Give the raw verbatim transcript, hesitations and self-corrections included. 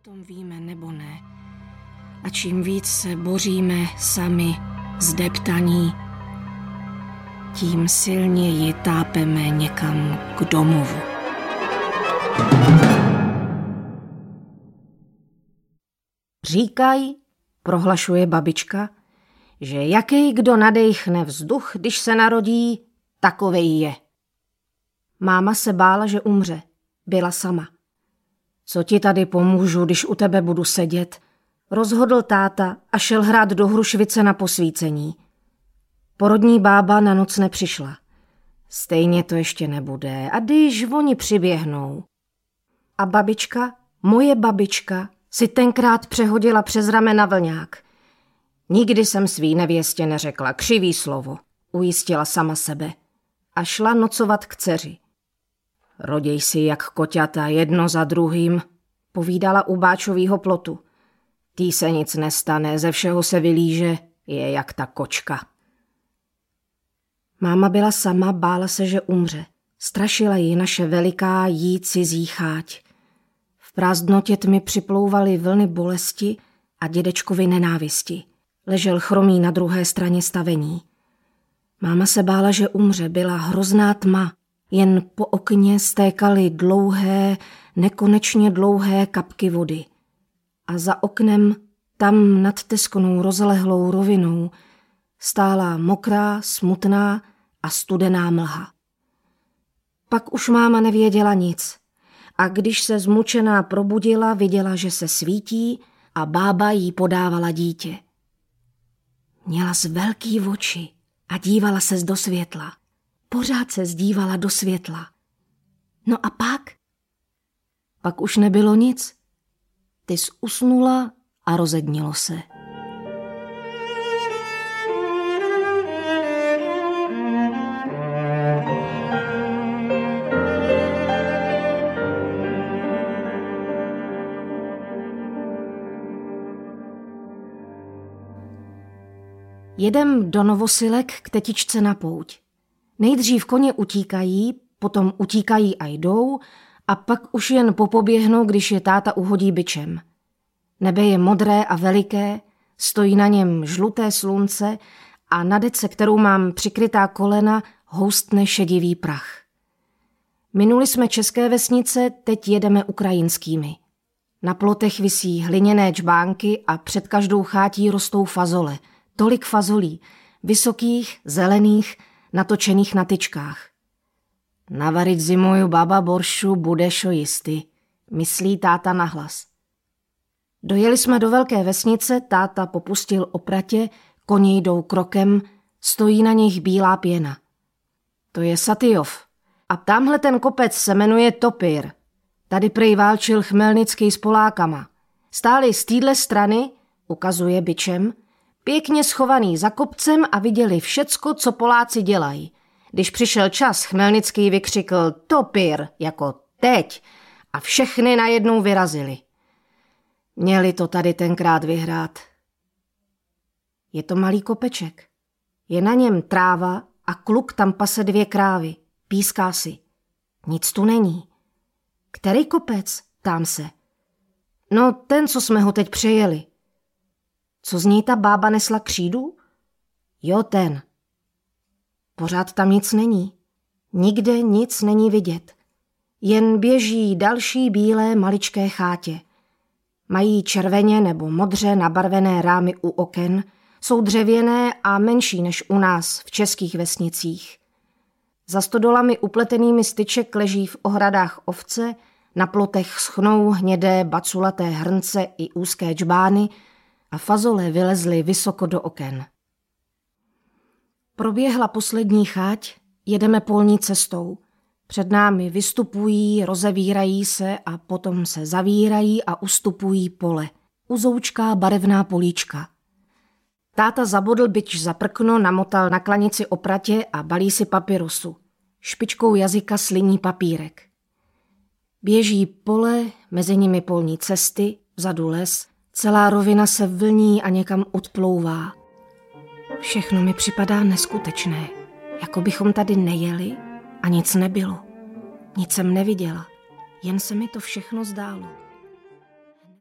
tom víme nebo ne. A čím víc se boříme sami zdeptaní, tím silněji tápeme někam k domovu. Říkají, prohlašuje babička, že jaký kdo nadechne vzduch, když se narodí, takovej je. Máma se bála, že umře. Byla sama. Co ti tady pomůžu, když u tebe budu sedět? Rozhodl táta a šel hrát do Hrušvice na posvícení. Porodní bába na noc nepřišla. Stejně to ještě nebude, a když oni přiběhnou. A babička, moje babička, si tenkrát přehodila přes ramena vlňák. Nikdy jsem svý nevěstě neřekla křivý slovo, ujistila sama sebe. A šla nocovat k dceři. Roděj si jak koťata jedno za druhým, povídala u báčovýho plotu. Tý se nic nestane, ze všeho se vylíže, je jak ta kočka. Máma byla sama, bála se, že umře. Strašila ji naše veliká jí cizí cháť. V prázdnotě tmy připlouvaly vlny bolesti a dědečkovi nenávisti. Ležel chromý na druhé straně stavení. Máma se bála, že umře, byla hrozná tma. Jen po okně stékaly dlouhé, nekonečně dlouhé kapky vody. A za oknem, tam nad teskonou rozlehlou rovinou, stála mokrá, smutná a studená mlha. Pak už máma nevěděla nic. A když se zmučená probudila, viděla, že se svítí a bába jí podávala dítě. Měla z velký oči a dívala ses do světla. Pořád se zdívala do světla. No a pak? Pak už nebylo nic. Ty jsi usnula a rozednilo se. Jedem do Novosilek k tetičce na pouť. Nejdřív koně utíkají, potom utíkají a jdou a pak už jen popoběhnou, když je táta uhodí bičem. Nebe je modré a veliké, stojí na něm žluté slunce a na dece, kterou mám přikrytá kolena, houstne šedivý prach. Minuli jsme české vesnice, teď jedeme ukrajinskými. Na plotech visí hliněné čbánky a před každou chátí rostou fazole. Tolik fazolí, vysokých, zelených, natočených na tyčkách. Navarit zimoju baba boršu budešo jisty, myslí táta nahlas. Dojeli jsme do velké vesnice, táta popustil opratě, koně jdou krokem, stojí na nich bílá pěna. To je Satyjov. A tamhle ten kopec se jmenuje Topir. Tady prej válčil Chmelnický s Polákama. Stáli z téhle strany, ukazuje bičem, pěkně schovaný za kopcem a viděli všecko, co Poláci dělají. Když přišel čas, Chmelnický vykřikl Topir, jako teď, a všechny najednou vyrazili. Měli to tady tenkrát vyhrát. Je to malý kopeček. Je na něm tráva a kluk tam pase dvě krávy. Píská si. Nic tu není. Který kopec? Ptám se. No ten, co jsme ho teď přejeli. Co z něj ta bába nesla křídu? Jo, ten. Pořád tam nic není. Nikde nic není vidět. Jen běží další bílé maličké chátě. Mají červeně nebo modře nabarvené rámy u oken, jsou dřevěné a menší než u nás v českých vesnicích. Za stodolami upletenými z tyček leží v ohradách ovce, na plotech schnou hnědé baculaté hrnce i úzké džbány a fazole vylezly vysoko do oken. Proběhla poslední cháť, jedeme polní cestou. Před námi vystupují, rozevírají se a potom se zavírají a ustupují pole. Uzoučká barevná políčka. Táta zabodl bič za prkno, namotal na klanici opratě a balí si papírusu. Špičkou jazyka sliní papírek. Běží pole, mezi nimi polní cesty, vzadu les. Celá rovina se vlní a někam odplouvá. Všechno mi připadá neskutečné, jako bychom tady nejeli a nic nebylo. Nic jsem neviděla, jen se mi to všechno zdálo.